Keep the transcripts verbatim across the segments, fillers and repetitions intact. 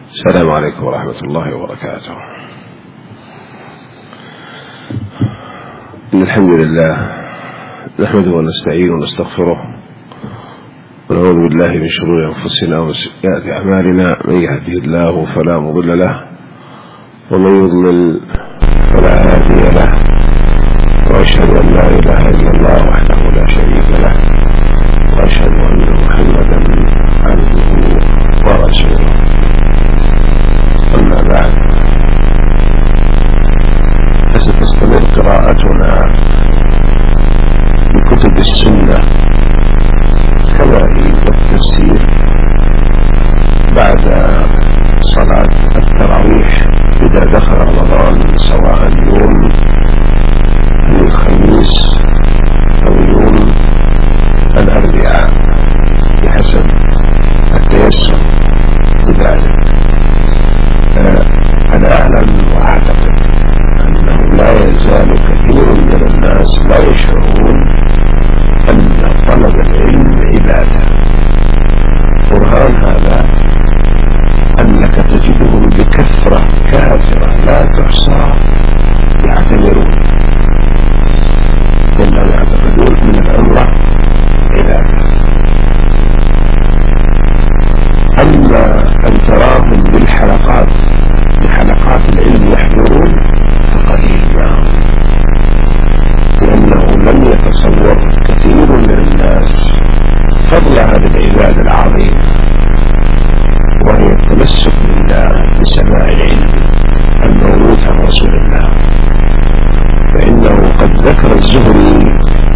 السلام عليكم ورحمة الله وبركاته. إن الحمد لله نحمده ونستعينه ونستغفره ونعوذ بالله من شرور أنفسنا وسيئات أعمالنا. من يهده الله فلا مضل له ومن يضلل فلا هادي له، وأشهد أن لا إله إلا الله وحده لا شريك له، وأشهد أن محمدا عبده ورسوله. أما بعد، فستستمر قراءتنا لكتب السنة كما والتفسير بعد صلاة التراويح إذا دخل رمضان، سواء يوم الخميس أو يوم الأربعاء بحسب التيسر بذلك. أنا أعلم وأعتقد أنه لا يزال كثير من الناس لا يشعرون أن طلب العلم عبادة. برهان هذا أنك تجدهم بكثرة كافرة لا تحصى يعتبرون أنهم يعتقدون من العمرة عبادة. أما أن تراهم بالحلقات بحلقات العلم يحضرون فقليل معهم، لأنه لم يتصور كثير من الناس فضل هذه العبادة العظيمة، وهي التمسك بالله بسماع العلم الموروث عن رسول الله. فإنه قد ذكر الزهري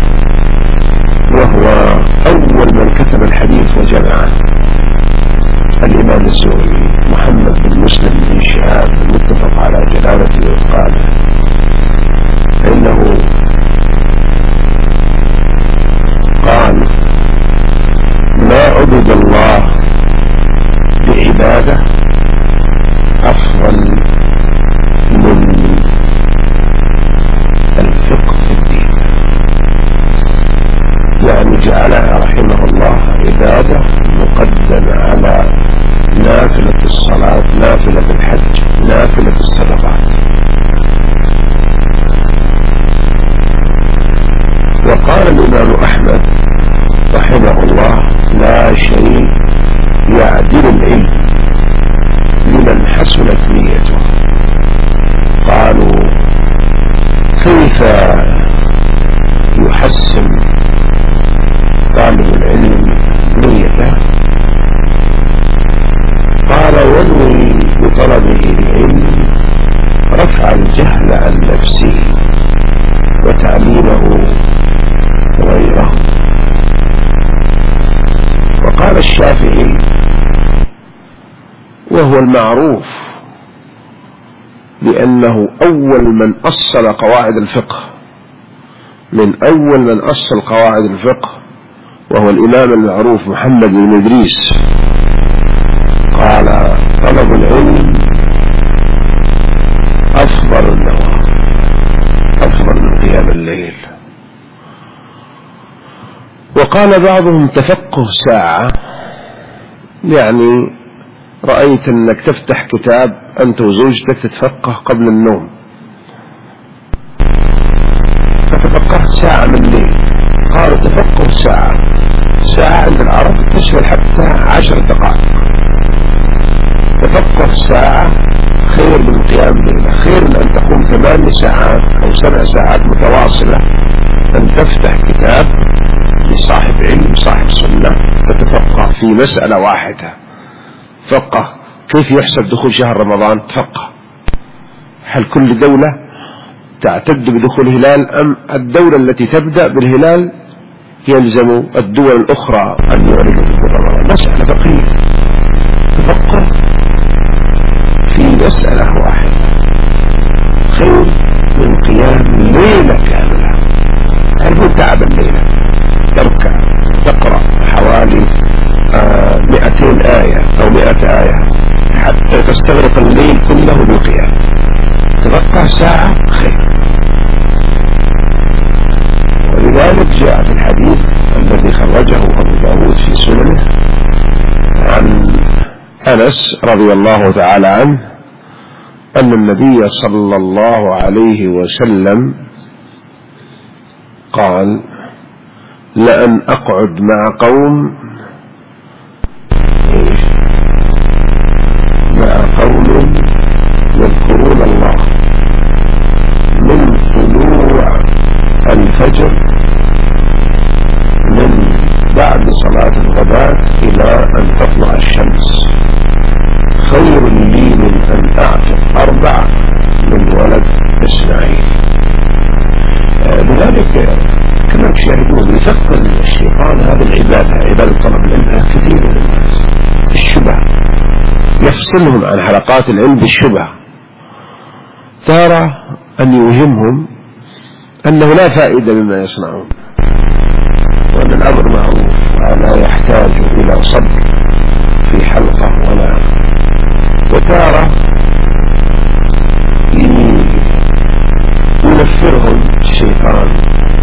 وهو أول من كتب الحديث وجمعه، الإمام الزهري محمد بن مسلم بن شهاب المتفق على جلالته وإتقانه، فإنه قال: ما عبد الله بعبادة أفضل من الفقه في الدين. يعني جعلها رحمه الله عبادة مقدمة على نافلة الصلاة، نافلة الحج، نافلة الصدقات. وقال الإمام أحمد رحمه الله: لا شيء يعدل العلم لمن حسنت نيته. قالوا: كيف يحسن طالب العلم نيته؟ قال: ينوي بطلبه العلم رفع الجهل عن نفسه وتعليمه غيره. وقال الشافعي وهو المعروف بأنه أول من أصل قواعد الفقه، من أول من أصل قواعد الفقه وهو الإمام المعروف محمد بن إدريس، قال: طلب العلم أفضل النوافل، أفضل من قيام الليل. وقال بعضهم: تفقه ساعة، يعني رأيت أنك تفتح كتاب أنت وزوجتك تتفقه قبل النوم، فتفقهت ساعة من الليل. قالوا: تفقه ساعة، ساعة عند العرب تشمل حتى عشر دقائق. تفقه ساعة خير من قيام الليل، خير من أن تقوم ثمان ساعات أو سبع ساعات متواصلة أن تفتح كتاب لصاحب علم صاحب سنة تتفقه في مسألة واحدة. فقه كيف يحسب دخول شهر رمضان، تفقه هل كل دولة تعتد بدخول الهلال أم الدولة التي تبدأ بالهلال يلزم الدول الأخرى أن يعلنوا دخول رمضان؟ مسألة فقهية. تفقه في مسألة واحدة خير من قيام ليلة كاملة. هل هو تعب الليلة؟ تركع تقرأ حوالي آه مئتين آية أو مئة آية حتى تستغرق الليل كله بالقيام. تبقى ساعة خير. ولذلك جاء في الحديث الذي خرجه أبو داود في سننه عن أنس رضي الله تعالى عنه أن النبي صلى الله عليه وسلم قال: لأن أقعد مع قوم مع قوم يذكرون الله من طلوع الفجر من بعد صلاة الغداء إلى أن تطلع الشمس خير لي من أن أعتق أربع من ولد إسماعيل. لذلك كما تشاهدون يثقل الشيطان هذه العبادة، عبادة طلب العلم، كثير من الناس الشبه، يفصلهم عن حلقات العلم بالشبه، ترى أن يوهمهم أنه لا فائدة مما يصنعون، وأن الأمر معروف ولا يحتاج إلى صبر في حلقة ولا، وتارة ينفرهم الشيطان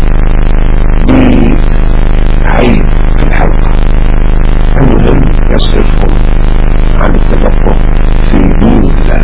بعيب في الحلقة، المهم يصرفهم عن التفقه في دين الله.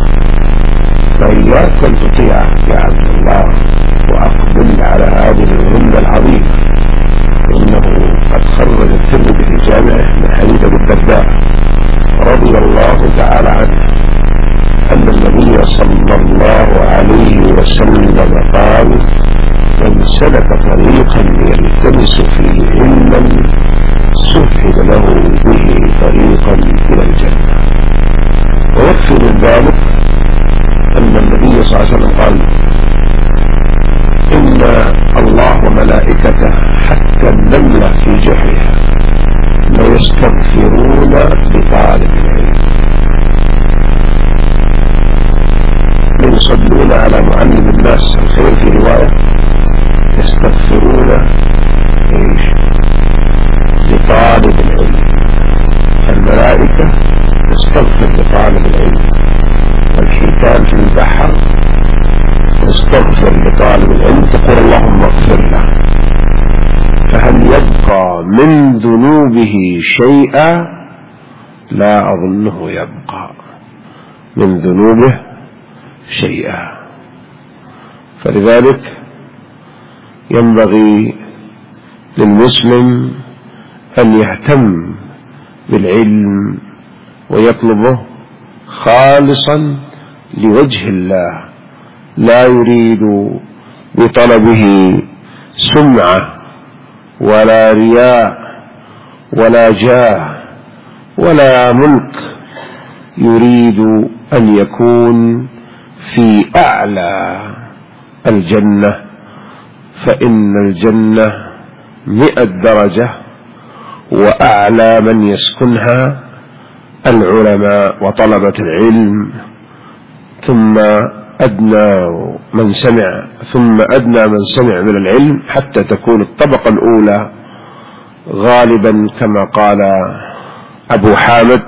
فإياك أن تطيع يا عبد الله وأقبل على هذه المهمة العظيمة، إنه قد خرج الترمذي في جامعه من حديث أبي الدرداء رضي الله تعالى عنه أن النبي صلى الله عليه وسلم قال: من سلك طريقا يلتمس فيه علما سهل له به طريقا إلى الجنة. ويكفي من ذلك أن النبي صلى الله عليه وسلم قال: إن الله وملائكته حتى النملة في جحرها ليستغفرون لطالب العلم، ليصلون على معلم الناس الخير، في رواية يستغفرون ايش لطالب العلم. الملائكة تستغفر لطالب العلم، والحيتان في البحر تستغفر لطالب العلم، تقول اللهم اغفر له. فهل يبقى من ذنوبه شيئا؟ لا أظنه يبقى من ذنوبه شيئا. فلذلك ينبغي للمسلم أن يهتم بالعلم ويطلبه خالصا لوجه الله، لا يريد بطلبه سمعة ولا رياء ولا جاه ولا ملك، يريد أن يكون في أعلى الجنة، فإن الجنة مئة درجة، وأعلى من يسكنها العلماء وطلبة العلم، ثم أدنى من سمع ثم أدنى من سمع من العلم، حتى تكون الطبقة الأولى غالبا كما قال أبو حامد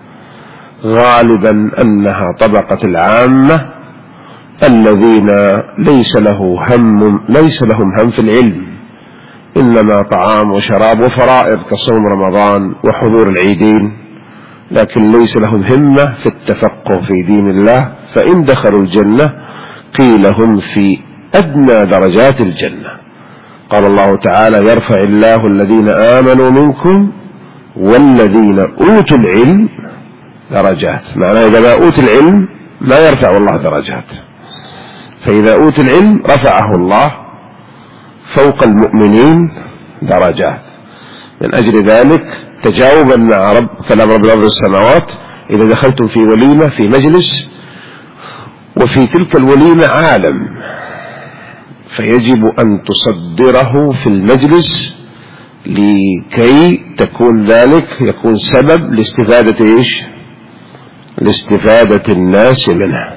غالبا أنها طبقة العامة الذين ليس له هم ليس لهم هم في العلم، إنما طعام وشراب وفرائض كصوم رمضان وحضور العيدين، لكن ليس لهم همة في التفقه في دين الله. فإن دخلوا الجنة قيل هم في أدنى درجات الجنة. قال الله تعالى: يرفع الله الذين آمنوا منكم والذين أوتوا العلم درجات. معناه إذا ما أوتوا العلم ما يرفع الله درجات، فإذا أوتوا العلم رفعه الله فوق المؤمنين درجات. من أجل ذلك تجاوبا مع رب كلام رب الأرض والسماوات، إذا دخلتم في وليمة في مجلس وفي تلك الوليمة عالم، فيجب أن تصدره في المجلس لكي تكون ذلك يكون سبب لاستفادة إيش؟ لاستفادة الناس منه.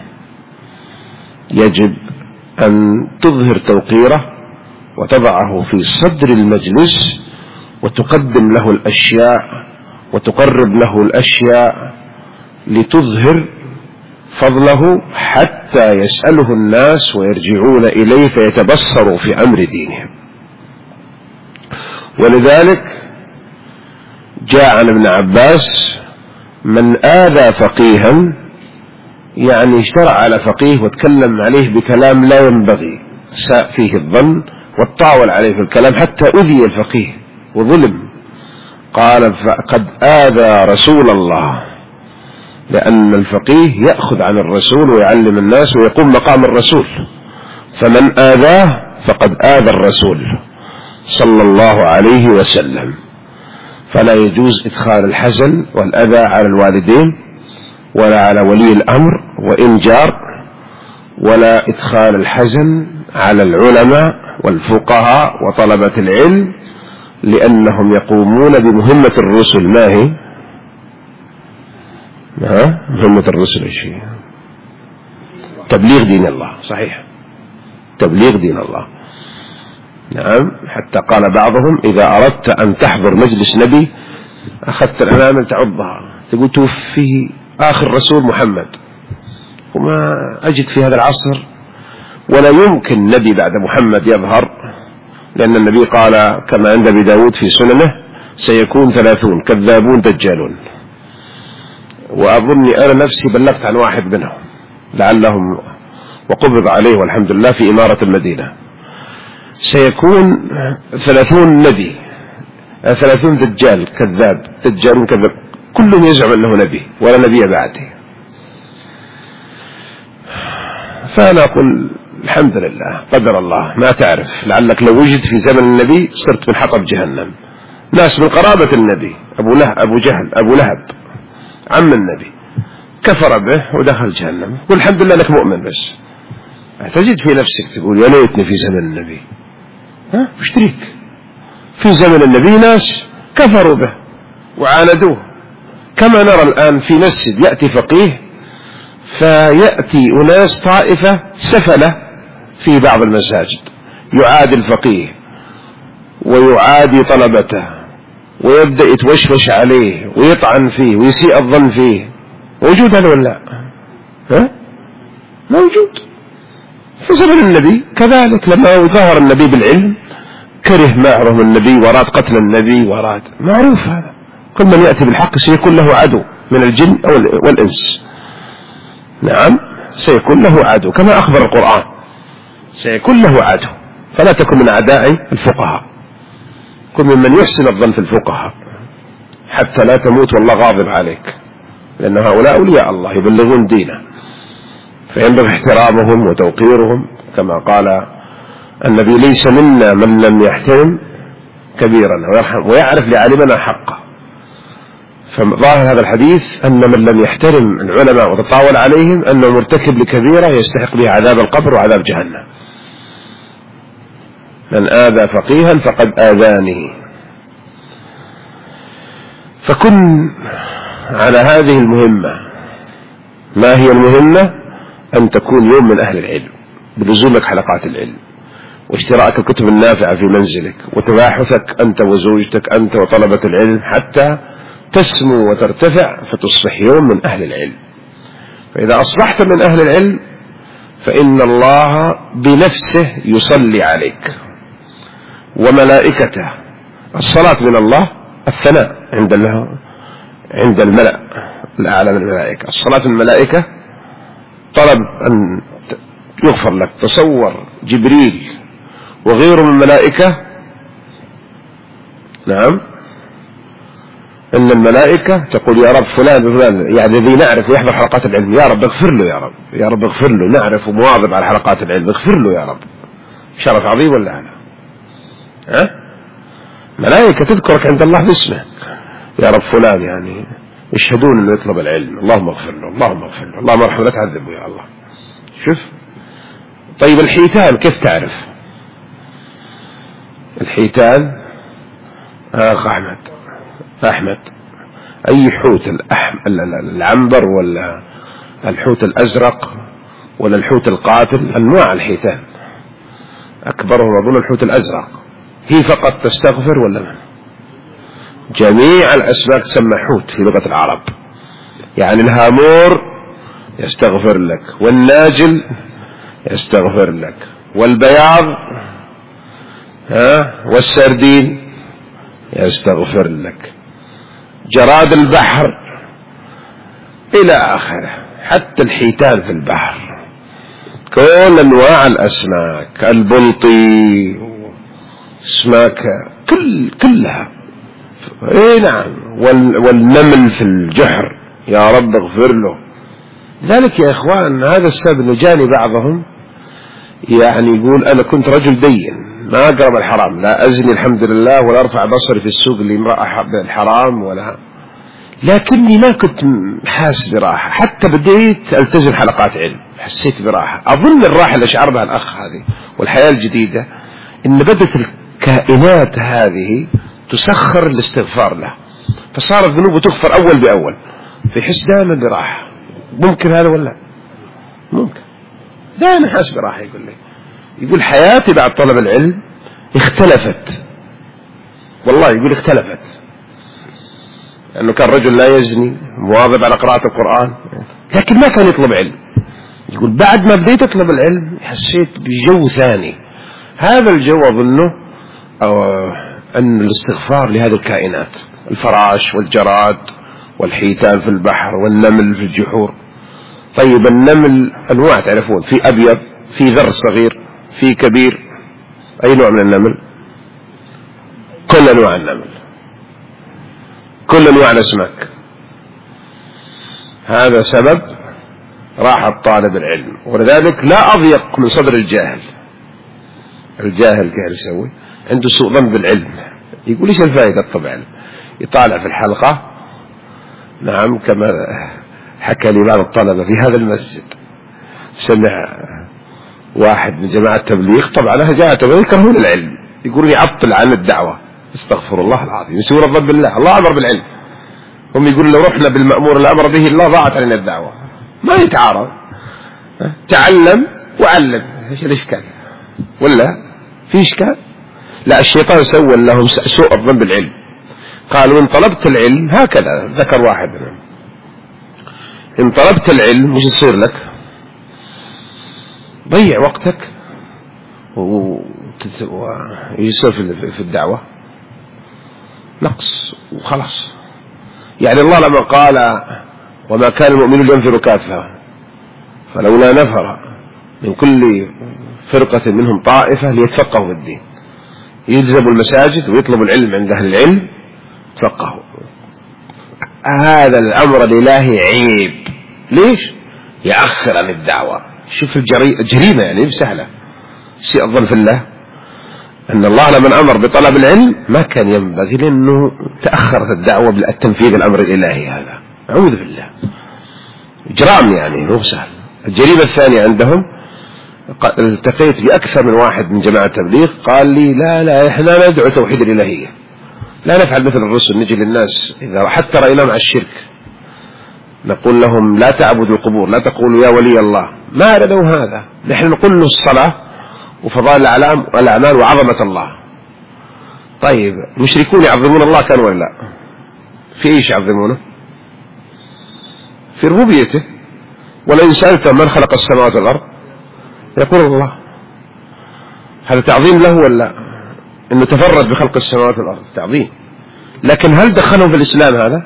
يجب أن تظهر توقيره وتضعه في صدر المجلس، وتقدم له الأشياء وتقرب له الأشياء لتظهر فضله، حتى يسأله الناس ويرجعون إليه فيتبصروا في أمر دينهم. ولذلك جاء عن ابن عباس من آذى فقيها يعني اشترع على فقيه وتكلم عليه بكلام لا ينبغي، ساء فيه الظن وتطاول عليه في الكلام حتى أذي الفقيه وظلم. قال فقد آذى رسول الله، لأن الفقيه يأخذ عن الرسول ويعلم الناس ويقوم مقام الرسول، فمن آذاه فقد آذى الرسول صلى الله عليه وسلم. فلا يجوز إدخال الحزن والأذى على الوالدين ولا على ولي الأمر وإن جار، ولا إدخال الحزن على العلماء والفقهاء وطلبة العلم، لأنهم يقومون بمهمة الرسل. ما هي ها مهمة الرسل؟ الشيء تبليغ دين الله. صحيح، تبليغ دين الله. نعم، حتى قال بعضهم إذا أردت أن تحضر مجلس نبي أخذت الأنامل تعضها، تقول توفيه آخر رسول محمد، وما أجد في هذا العصر ولا يمكن نبي بعد محمد يظهر، لأن النبي قال كما عند أبي داود في سننه سيكون ثلاثون كذابون دجالون، وأظني أنا نفسي بلغت عن واحد منهم لعلهم وقبض عليه والحمد لله في إمارة المدينة. سيكون ثلاثون نبي، ثلاثون دجال كذاب دجال كذاب، كلهم يزعم أنه نبي ولا نبي بعده. فأنا أقول الحمد لله قدر الله، ما تعرف لعلك لو وجد في زمن النبي صرت من حطب جهنم. ناس من قرابة النبي، أبو له أبو جهل أبو لهب عم النبي كفر به ودخل جهنم، والحمد لله لك مؤمن. بس تجد في نفسك تقول يا ليتني في زمن النبي. ها مشترك في زمن النبي ناس كفروا به وعاندوه، كما نرى الآن في مسجد يأتي فقيه فيأتي أناس طائفة سفلة في بعض المساجد يعادي الفقيه ويعادي طلبته ويبدأ يتوشوش عليه ويطعن فيه ويسيء الظن فيه. موجود هذا ولا لا؟ ها موجود. في زمن النبي كذلك لما ظهر النبي بالعلم كره معهم النبي وراد قتل النبي وراد، معروف هذا. كل من يأتي بالحق سيكون له عدو من الجن والإنس. نعم سيكون له عدو كما أخبر القرآن، سيكون له عدو. فلا تكن من أعداء الفقهاء، كن ممن يحسن الظن في الفقهاء حتى لا تموت والله غاضب عليك، لأن هؤلاء أولياء الله يبلغون دينه، فينبغي احترامهم وتوقيرهم. كما قال النبي ليس منا من لم يحترم كبيرا ويرحم ويعرف لعالمنا حقه. فظاهر هذا الحديث أن من لم يحترم العلماء وتطاول عليهم أنه مرتكب لكبيرة يستحق بها عذاب القبر وعذاب جهنم. من آذى فقيها فقد آذاني. فكن على هذه المهمة. ما هي المهمة؟ أن تكون يوم من أهل العلم بلزومك حلقات العلم واشتراك الكتب النافعة في منزلك وتباحثك أنت وزوجتك أنت وطلبة العلم حتى تسمو وترتفع فتصبح يوم من أهل العلم. فإذا أصبحت من أهل العلم فإن الله بنفسه يصلي عليك وملائكته. الصلاة من الله الثناء عند الله عند الملأ الأعلى من الملائكة. الصلاة من الملائكة طلب أن يغفر لك. تصور جبريل وغيره من الملائكة، نعم، إن الملائكة تقول يا رب فلان فلان، يعني الذي نعرف ويحضر حلقات العلم، يا رب اغفر له، يا رب يا رب اغفر له، نعرف ومواظب على حلقات العلم، اغفر له يا رب. شرف عظيم ولا لا؟ ها؟ ملائكة تذكرك عند الله باسمه، يا رب فلان، يعني يشهدون انه يطلب العلم، اللهم اغفر له اللهم اغفر له اللهم ارحمه لا تعذبه يا الله. شوف. طيب الحيتان كيف تعرف؟ الحيتان اخ احمد احمد اي حوت، الأحم... العنبر ولا الحوت الازرق ولا الحوت القاتل؟ انواع الحيتان اكبرهم اظن الحوت الازرق. هي فقط تستغفر ولا من؟ جميع الاسماك تسمى حوت في لغة العرب. يعني الهامور يستغفر لك، والناجل يستغفر لك، والبياض ها والسردين يستغفر لك، جراد البحر إلى آخره، حتى الحيتان في البحر، كل أنواع الأسماك، البلطي، أسماك كل كلها، إيه نعم، والنمل في الجحر، يا رب اغفر له. ذلك يا إخوان هذا السبب أنه جاني بعضهم يعني يقول أنا كنت رجل دين ما أقرب الحرام، لا أزني الحمد لله ولا أرفع بصري في السوق اللي امرأة بالحرام ولا، لكني ما كنت حاس براحة، حتى بديت ألتزم حلقات علم حسيت براحة. أظن الراحة اللي شعر بها الأخ هذه والحياة الجديدة إن بدت الكائنات هذه تسخر الاستغفار له، فصارت ذنوبه تغفر أول بأول، فيحس دائما براحة. ممكن هذا ولا ممكن؟ دائما حاس براحة. يقول لي يقول حياتي بعد طلب العلم اختلفت، والله يقول اختلفت، لأنه كان رجل لا يزني مواظب على قراءة القرآن لكن ما كان يطلب علم. يقول بعد ما بديت أطلب العلم حسيت بجو ثاني، هذا الجو أظنه أو أن الاستغفار لهذه الكائنات، الفراش والجراد والحيتان في البحر والنمل في الجحور. طيب النمل أنواع تعرفون، في أبيض، في ذر صغير، في كبير، أي نوع من النمل؟ كل أنواع النمل، كل أنواع الأسماك. هذا سبب راحة طالب العلم، ولذلك لا أضيق من صدر الجاهل. الجاهل كيف يسوي؟ عنده سوء ظن بالعلم، يقول إيش الفائدة طبعا، يطالع في الحلقة. نعم كما حكى لي بعض الطلبة في هذا المسجد، سمع واحد من جماعة التبليغ، طبعا أنا جاء تبليغ يكرهون العلم، يقولون يعطل عن الدعوة، استغفر الله العظيم، يسوون الظن بالله، الله أمر بالعلم، هم يقولون لو رحنا بالمأمور الأمر به الله ضاعت علينا الدعوة. ما يتعارض، تعلم وعلم، ايش الإشكال؟ ولا في إشكال؟ لا، الشيطان سوى لهم سوء الظن بالعلم، قالوا إن طلبت العلم هكذا، ذكر واحد منهم، إن طلبت العلم وش يصير لك؟ ضيع وقتك ويصير في الدعوة نقص وخلاص. يعني الله لما قال وما كان المؤمنون لينفروا كافة فلولا نفر من كل فرقة منهم طائفة ليتفقهوا في الدين، يلزموا المساجد ويطلبوا العلم عند أهل العلم تفقهوا. هذا الأمر الإلهي عيب، ليش؟ يأخر عن الدعوة. شوف الجريمة يعني سهلة، سيء الظن في الله أن الله لمن أمر بطلب العلم ما كان ينبغي، لأنه تأخرت الدعوة بالتنفيذ الأمر الإلهي. هذا أعوذ بالله إجرام يعني مو سهل. الجريمة الثانية عندهم، التقيت بأكثر من واحد من جماعة التبليغ قال لي لا لا إحنا ندعو توحيد الإلهية، لا نفعل مثل الرسل، نجي للناس إذا حتى رأينا مع الشرك نقول لهم لا تعبدوا القبور، لا تقولوا يا ولي الله، ما ردوا هذا. نحن نقول له الصلاة وفضائل الأعمال وعظمة الله. طيب المشركون يعظمون الله كانوا ولا لا؟ في إيش يعظمونه؟ في ربوبيته. ولئن سألتم من خلق السماوات والأرض يقول الله، هذا تعظيم له ولا؟ إنه تفرد بخلق السماوات والأرض تعظيم. لكن هل دخلهم في الإسلام هذا؟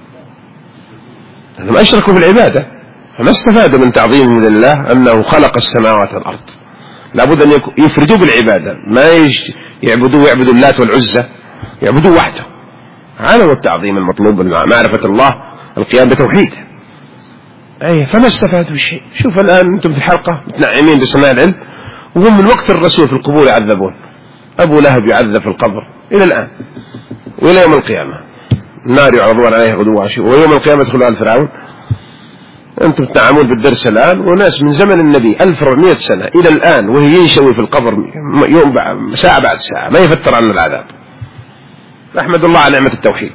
أنهم أشركوا في العبادة، فما استفادوا من تعظيم لله أنه خلق السماوات والأرض. لابد أن يفردوا بالعبادة، ما يعبدوا يعبدوا اللات والعزة، يعبدوا وحده. هذا هو التعظيم المطلوب، معرفة الله، القيام بتوحيده. أي فما استفادوا شيء. شوف الآن أنتم في الحلقة متنعمين بسماع العلم، وهم من وقت الرسول في القبور يعذبون. أبو لهب يعذب في القبر إلى الآن وإلى يوم القيامة، النار يعرضون عليها غدوا وعشيا، ويوم القيامة يدخلوا آل فرعون. أنتم تنعمون بالدرس الآن، وناس من زمن النبي ألف وأربعمائة سنة إلى الآن وهي ينشوي في القبر يوم بعد ساعة بعد ساعة، ما يفتر عن العذاب. أحمد الله على نعمة التوحيد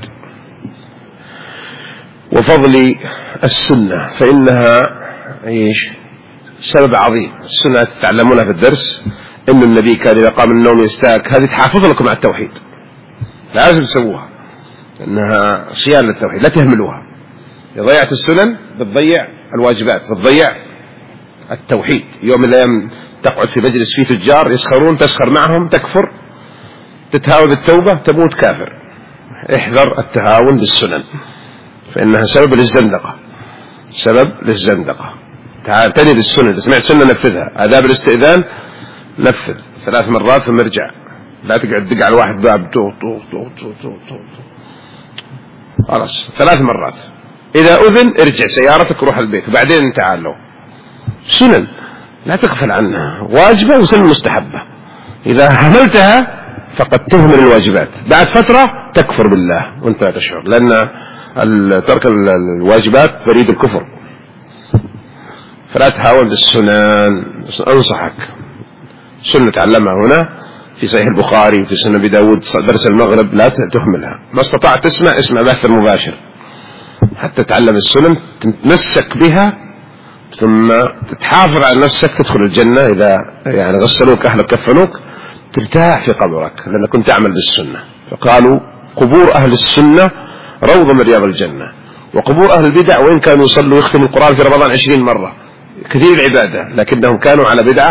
وفضل السنة، فإنها إيش سبب عظيم. السنة تتعلمونها في الدرس، إن النبي كان إذا قام النوم يستاك، هذه تحافظ لكم على التوحيد، لازم تسووها، إنها صيانة للتوحيد، لا تهملوها. إذا ضيعت السنن بتضيع الواجبات، بتضيع التوحيد. يوم من الأيام تقعد في مجلس فيه تجار يسخرون، تسخر معهم تكفر، تتهاون بالتوبة تموت كافر. احذر التهاون بالسنن، فإنها سبب للزندقة. سبب للزندقة. تعتني بالسنة، إذا سمعت سنة نفذها. آداب الاستئذان نفذ ثلاث مرات ثم ارجع، لا تقعد تدق على واحد باب تو تو تو تو تو تو خلاص ثلاث مرات. إذا أذن ارجع سيارتك روح البيت وبعدين تعالوا. سنن لا تغفل عنها، واجبة وسنة مستحبة. إذا حملتها فقد تهمل الواجبات، بعد فترة تكفر بالله وانت لا تشعر، لأن ترك الواجبات بريد الكفر. فلا تحاول بالسنن. أنصحك سنة تعلمها هنا في صحيح البخاري وفي سنة أبي داود درس المغرب، لا تهملها. ما استطعت تسمع اسمع بحث المباشر حتى تعلم السنن، تتمسك بها ثم تحافظ على نفسك، تدخل الجنة. إذا يعني غسلوك أهلك كفنوك ترتاح في قبرك لأنك كنت تعمل بالسنة. فقالوا قبور أهل السنة روضة من رياض الجنة، وقبور أهل البدع وإن كانوا يصلوا ويختموا القرآن في رمضان عشرين مرة كثير العبادة لكنهم كانوا على بدعة،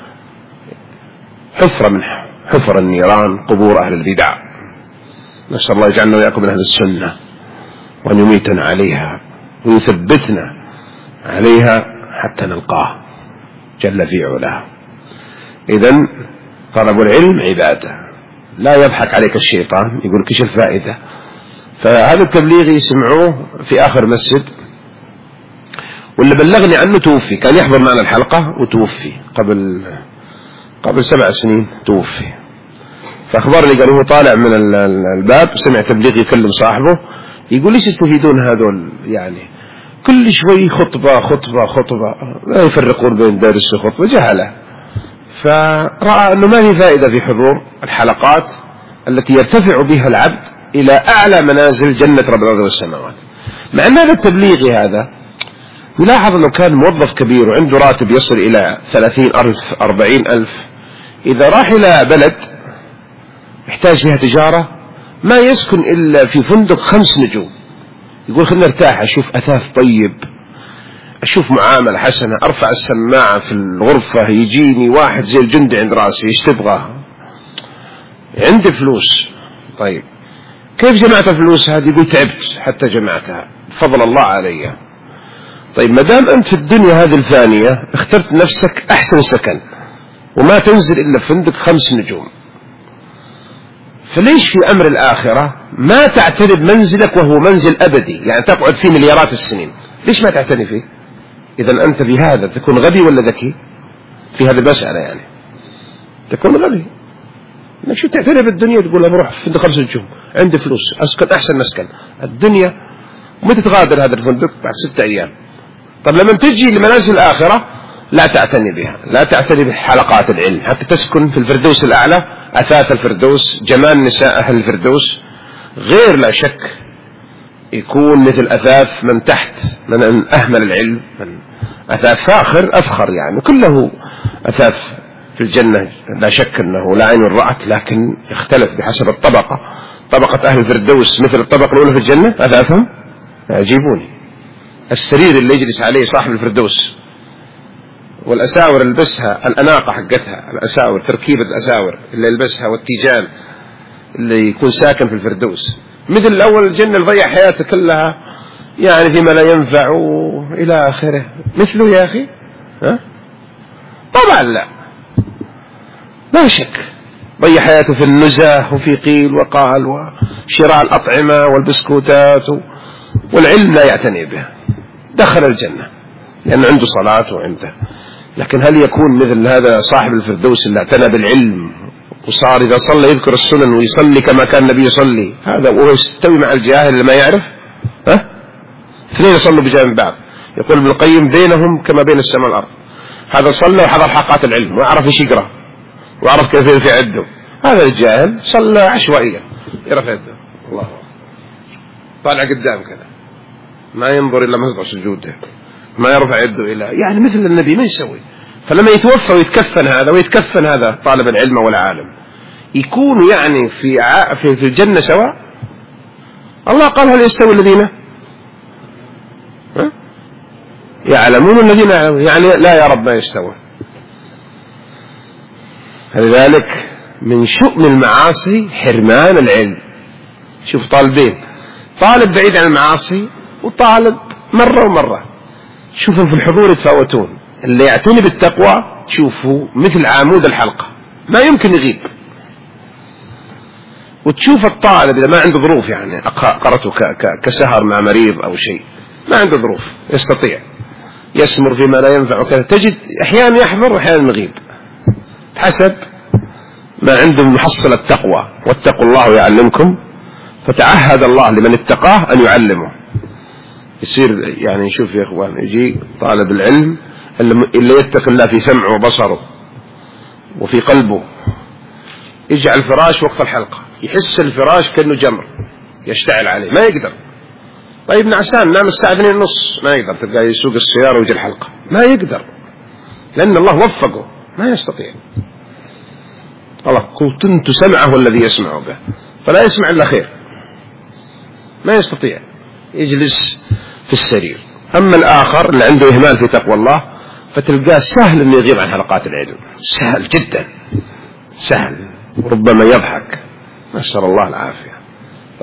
حفرة من حفر النيران قبور أهل البدع. نسأل الله يجعلنا وياكم من أهل السنة وأن يميتنا عليها ويثبتنا عليها حتى نلقاه جل في علاه. إذن طلب العلم عبادة، لا يضحك عليك الشيطان يقول لك ايش الفائدة. فهذا التبليغ يسمعوه في آخر مسجد، واللي بلغني عنه توفي، كان يحضر معنا الحلقة وتوفي قبل قبل سبع سنين توفي. فأخبرني قال هو طالع من الباب سمع تبليغ يكلم صاحبه يقول ليش يستفيدون هذول، يعني كل شوي خطبة خطبة خطبة لا يفرقون بين درس وخطبة، جهلة. فرأى أنه ما في فائدة في حضور الحلقات التي يرتفع بها العبد إلى أعلى منازل جنة رب الأرض والسماوات. مع أن هذا التبليغ هذا يلاحظ أنه كان موظف كبير وعنده راتب يصل إلى ثلاثين ألف أربعين ألف، إذا راح إلى بلد يحتاج فيها تجارة ما يسكن إلا في فندق خمس نجوم، يقول خلنا ارتاح أشوف أثاث طيب، أشوف معاملة حسنة، أرفع السماعة في الغرفة يجيني واحد زي الجندي عند راسي إيش تبغى، عندي فلوس. طيب كيف جمعت الفلوس هذه؟ يقول تعبت حتى جمعتها بفضل الله علي. طيب ما دام أنت في الدنيا هذه الفانية اخترت نفسك أحسن سكن وما تنزل إلا فندق خمس نجوم، فليش في أمر الآخرة ما تعتني بمنزلك وهو منزل أبدي يعني تقعد فيه مليارات السنين؟ ليش ما تعتني فيه؟ إذا أنت بهذا تكون غبي ولا ذكي في هذه المسألة؟ يعني تكون غبي انك شو تعتني بالدنيا تقول له بروح فندق خمس نجوم عندي فلوس أسكن أحسن مسكن الدنيا، ومتى تغادر هذا الفندق؟ بعد ستة أيام. طب لما تجي لمنازل الآخرة لا تعتني بها، لا تعتني بحلقات العلم حتى تسكن في الفردوس الأعلى، أثاث الفردوس، جمال نساء أهل الفردوس، غير لا شك يكون مثل أثاث من تحت من أهمل العلم، من أثاث فاخر أفخر يعني كله أثاث في الجنة، لا شك أنه لا عين رأت، لكن يختلف بحسب الطبقة. طبقة أهل الفردوس مثل الطبقة الأولى في الجنة أثاثهم يعجبوني، السرير اللي يجلس عليه صاحب الفردوس والأساور اللي يلبسها، الأناقة حقتها الأساور، تركيبة الأساور اللي يلبسها والتيجان اللي يكون ساكن في الفردوس، مثل الأول الجنة اللي ضيع حياته كلها يعني فيما لا ينفع إلى آخره، مثله يا أخي؟ ها؟ طبعا لا، لا شك ضيع حياته في النزاة وفي قيل وقال وشراء الأطعمة والبسكوتات والعلم لا يعتني به، دخل الجنة لأن عنده صلاة وعنده. لكن هل يكون مثل هذا صاحب الفردوس اللي اعتنى بالعلم وصار إذا صلى يذكر السنن ويصلي كما كان النبي يصلي، هذا وهو يستوي مع الجاهل اللي ما يعرف؟ ها؟ اثنين يصلوا بجانب بعض، يقول ابن القيم بينهم كما بين السماء والأرض، هذا صلى وحضر حلقات العلم وعرف ايش يقرأ وعرف كيف يرفع يده، هذا الجاهل صلى عشوائيا يرفع يده الله طالع قدام كذا ما ينظر إلا موضع سجوده، ما يرفع يده إلى يعني مثل النبي ما يسوي. فلما يتوفى ويتكفن هذا ويتكفن هذا طالب العلم والعالم يكون يعني في ع... في في الجنة سواء؟ الله قال هل يستوي الذين يعلمون الذين يعلمون؟ يعني لا يا رب ما يستوى. لذلك من شؤم المعاصي حرمان العلم. شوف طالبين، طالب بعيد عن المعاصي وطالب مرة ومرة، شوفوا في الحضور يتفاوتون. اللي يعتني بالتقوى تشوفوا مثل عمود الحلقة ما يمكن يغيب. وتشوف الطالب إذا ما عنده ظروف، يعني قرأته كسهر مع مريض أو شيء، ما عنده ظروف يستطيع يسمر فيما لا ينفع وكذا، تجد أحيانا يحضر وأحيانا يغيب حسب ما عنده محصل التقوى. واتقوا الله يعلمكم، فتعهد الله لمن اتقاه أن يعلمه. يصير يعني شوف يا إخوان، يجي طالب العلم اللي يتقي الله في سمعه وبصره وفي قلبه، يجعل الفراش وقت الحلقة يحس الفراش كأنه جمر يشتعل عليه، ما يقدر. طيب نعسان نام الساعة اثنين ونص، ما يقدر. تلقى يسوق السيارة ويجي الحلقة، ما يقدر، لأن الله وفقه ما يستطيع. الله كنت سمعه الذي يسمع به، فلا يسمع إلا خير، ما يستطيع يجلس في السرير. أما الآخر اللي عنده إهمال في تقوى الله فتلقاه سهل أن يغيب عن حلقات العلم، سهل جدا، سهل، وربما يضحك، نسأل الله العافية.